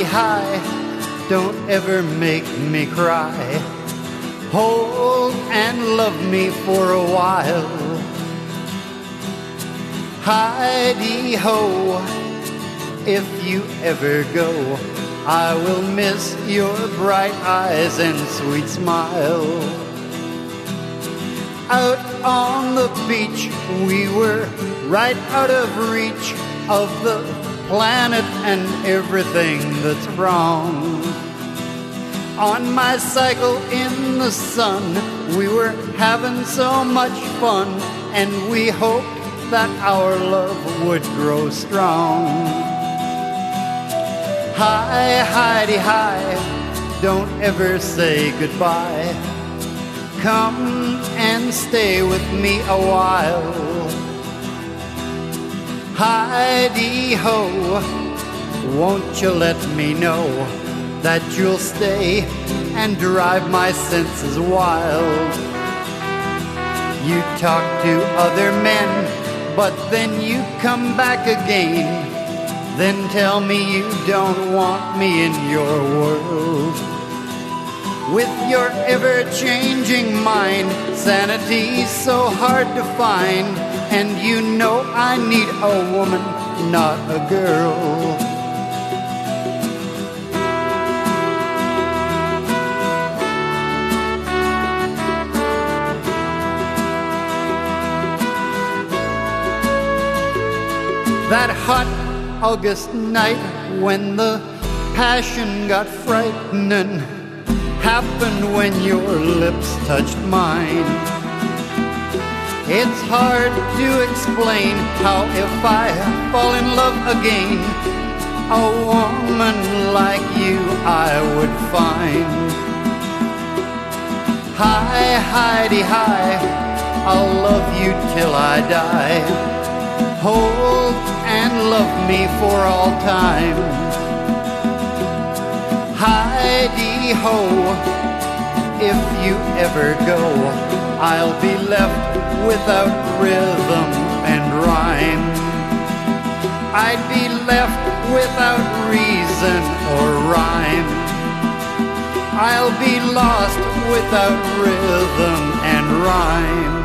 hi, don't ever make me cry. Hold and love me for a while. Hi-de-ho, if you ever go, I will miss your bright eyes and sweet smile. Out on the beach, we were right out of reach of the planet and everything that's wrong. On my cycle in the sun, we were having so much fun, and we hoped that our love would grow strong. Hi, hi-de-hi, don't ever say goodbye. Come and stay with me a while. Hi-de-ho, won't you let me know that you'll stay and drive my senses wild? You talk to other men, but then you come back again. Then tell me you don't want me in your world. With your ever-changing mind, sanity's so hard to find, and you know I need a woman, not a girl. That hot August night when the passion got frightening happened when your lips touched mine. It's hard to explain how if I fall in love again, a woman like you I would find. Hi, hi-de-hi, I'll love you till I die. Hold and love me for all time. Hi-de-ho, if you ever go, I'll be left without rhythm and rhyme. I'd be left without reason or rhyme. I'll be lost without rhythm and rhyme.